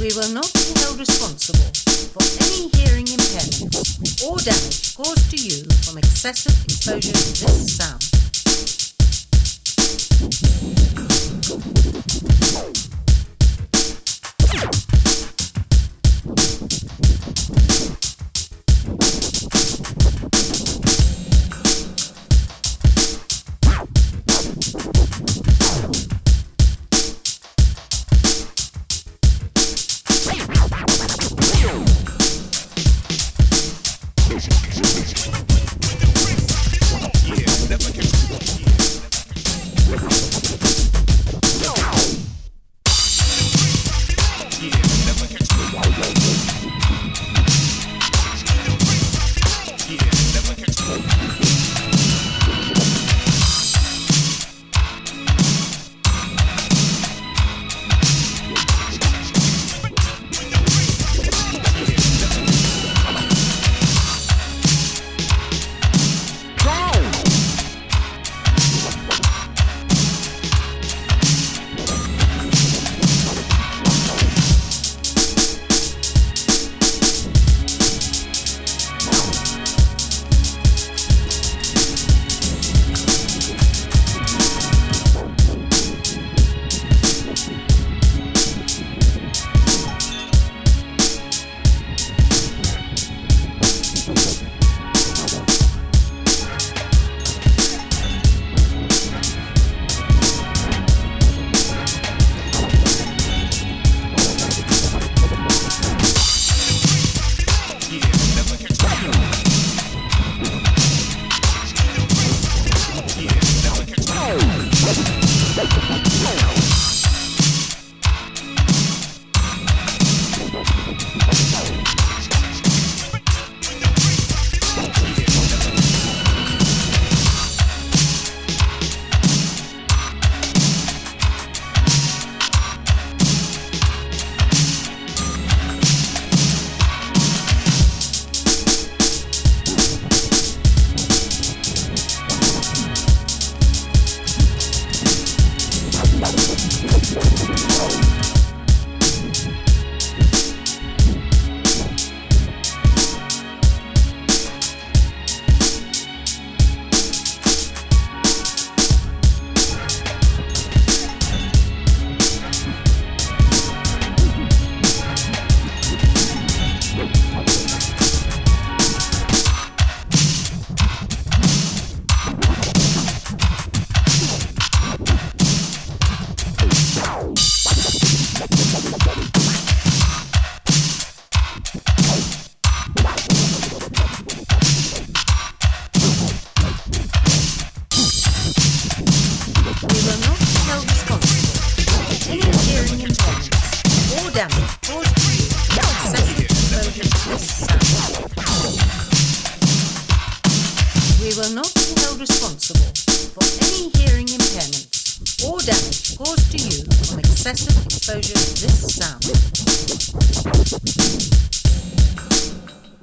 We will not be held responsible for any hearing impairments or damage caused to you from excessive exposure to this sound. We will not be held responsible for any hearing impairments or damage caused to you from excessive exposure to this sound.